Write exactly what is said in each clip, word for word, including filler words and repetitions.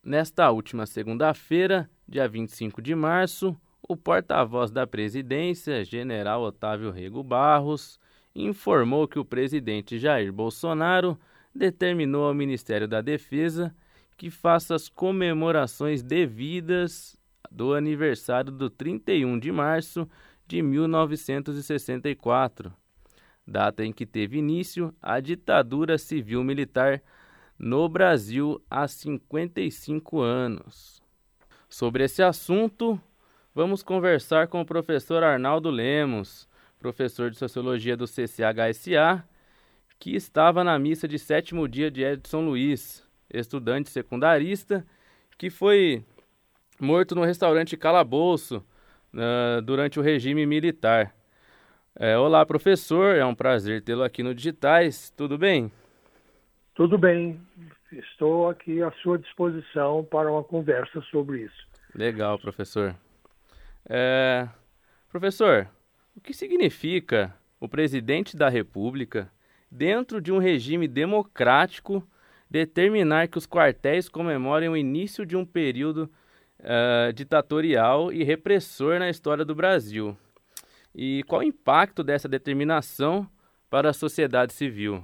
Nesta última segunda-feira, dia vinte e cinco de março, o porta-voz da presidência, general Otávio Rego Barros, informou que o presidente Jair Bolsonaro determinou ao Ministério da Defesa que faça as comemorações devidas do aniversário do trinta e um de março de mil novecentos e sessenta e quatro, data em que teve início a ditadura civil-militar no Brasil há cinquenta e cinco anos. Sobre esse assunto, vamos conversar com o professor Arnaldo Lemos, professor de Sociologia do C C H S A, que estava na missa de sétimo dia de Edson Luiz, estudante secundarista, que foi morto no restaurante Calabouço uh, durante o regime militar. É, olá, professor, é um prazer tê-lo aqui no Digitais, tudo bem? Tudo bem, estou aqui à sua disposição para uma conversa sobre isso. Legal, professor. É, professor, o que significa o presidente da República, dentro de um regime democrático, determinar que os quartéis comemorem o início de um período uh, ditatorial e repressor na história do Brasil? E qual o impacto dessa determinação para a sociedade civil?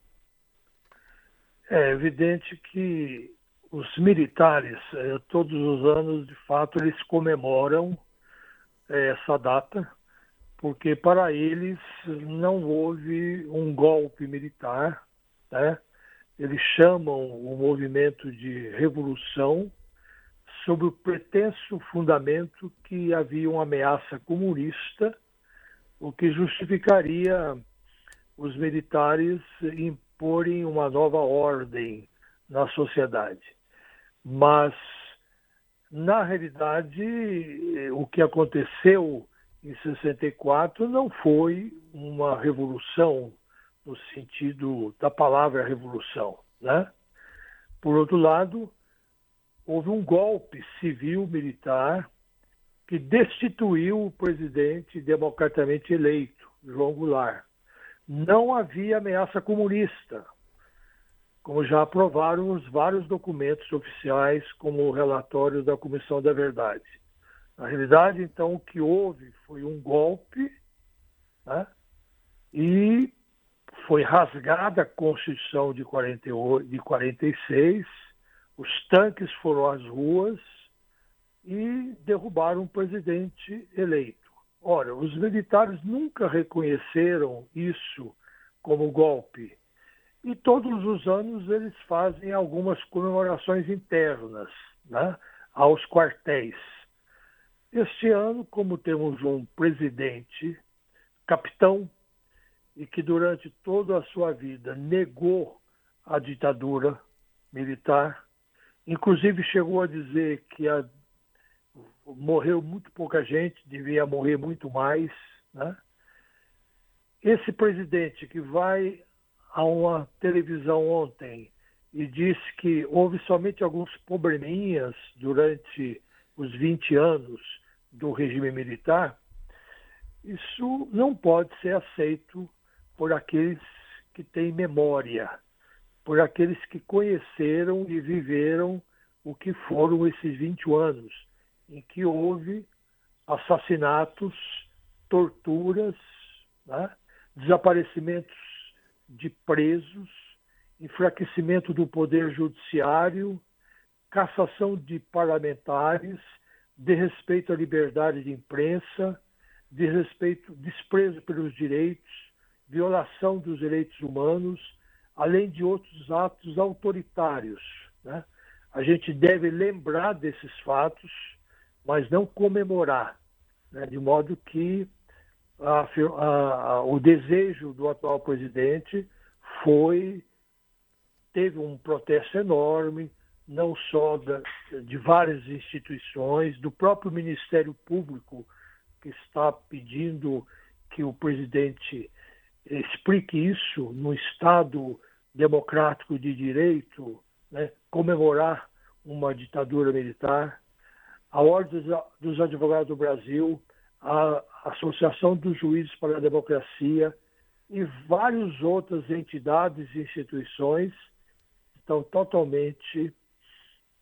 É evidente que os militares, eh, todos os anos, de fato, eles comemoram eh, essa data, porque para eles não houve um golpe militar, né? Eles chamam o movimento de revolução sob o pretenso fundamento que havia uma ameaça comunista, o que justificaria os militares imporem uma nova ordem na sociedade. Mas, na realidade, o que aconteceu em sessenta e quatro não foi uma revolução no sentido da palavra revolução, né? Por outro lado, houve um golpe civil-militar que destituiu o presidente democraticamente eleito, João Goulart. Não havia ameaça comunista, como já aprovaram os vários documentos oficiais, como o relatório da Comissão da Verdade. Na realidade, então, o que houve foi um golpe, né? E foi rasgada a Constituição de quarenta e oito, de quarenta e seis, os tanques foram às ruas e derrubaram o presidente eleito. Ora, os militares nunca reconheceram isso como golpe. E todos os anos eles fazem algumas comemorações internas, né, aos quartéis. Este ano, como temos um presidente capitão e que durante toda a sua vida negou a ditadura militar, inclusive chegou a dizer que a morreu muito pouca gente, devia morrer muito mais, né? Esse presidente que vai a uma televisão ontem e diz que houve somente alguns probleminhas durante os vinte anos do regime militar, isso não pode ser aceito por aqueles que têm memória, por aqueles que conheceram e viveram o que foram esses vinte anos, em que houve assassinatos, torturas, né? Desaparecimentos de presos, enfraquecimento do poder judiciário, cassação de parlamentares, desrespeito à liberdade de imprensa, desrespeito, desprezo pelos direitos, violação dos direitos humanos, além de outros atos autoritários, né? A gente deve lembrar desses fatos, mas não comemorar, né? De modo que a, a, o desejo do atual presidente foi, teve um protesto enorme, não só da, de várias instituições, do próprio Ministério Público, que está pedindo que o presidente explique isso no Estado democrático de direito, né? Comemorar uma ditadura militar. A Ordem dos Advogados do Brasil, a Associação dos Juízes para a Democracia e várias outras entidades e instituições estão totalmente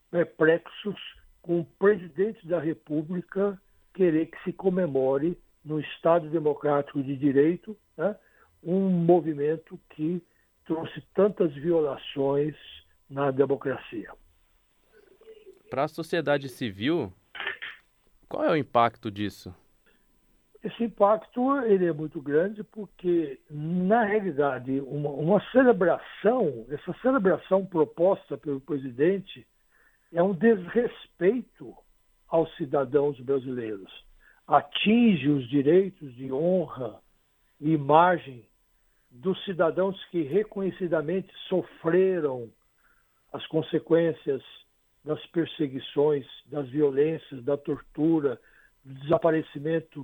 perplexos com o presidente da República querer que se comemore no Estado Democrático de Direito, né, um movimento que trouxe tantas violações na democracia. Para a sociedade civil, qual é o impacto disso? Esse impacto ele é muito grande porque, na realidade, uma, uma celebração, essa celebração proposta pelo presidente é um desrespeito aos cidadãos brasileiros. Atinge os direitos de honra e imagem dos cidadãos que reconhecidamente sofreram as consequências das perseguições, das violências, da tortura, do desaparecimento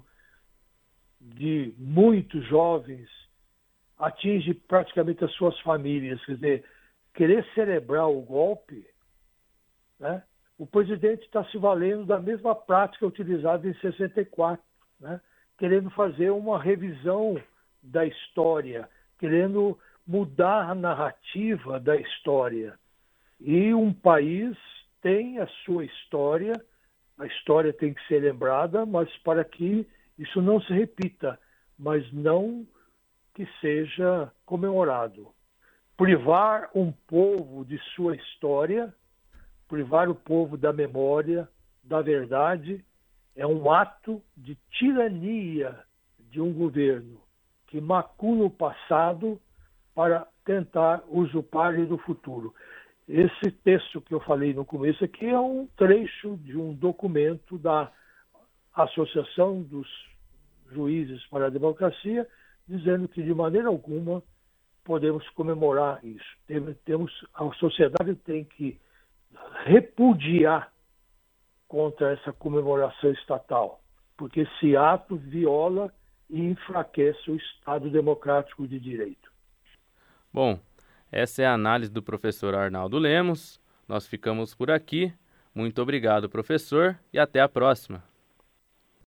de muitos jovens, atinge praticamente as suas famílias. Quer dizer, querer celebrar o golpe, né? O presidente está se valendo da mesma prática utilizada em sessenta e quatro, né? Querendo fazer uma revisão da história, querendo mudar a narrativa da história. E um país tem a sua história, a história tem que ser lembrada, mas para que isso não se repita, mas não que seja comemorado. Privar um povo de sua história, privar o povo da memória, da verdade, é um ato de tirania de um governo que macula o passado para tentar usurpar-lhe do futuro. Esse texto que eu falei no começo aqui é um trecho de um documento da Associação dos Juízes para a Democracia, dizendo que de maneira alguma podemos comemorar isso. Temos, a sociedade tem que repudiar contra essa comemoração estatal, porque esse ato viola e enfraquece o Estado Democrático de Direito. Bom, essa é a análise do professor Arnaldo Lemos. Nós ficamos por aqui. Muito obrigado, professor, e até a próxima.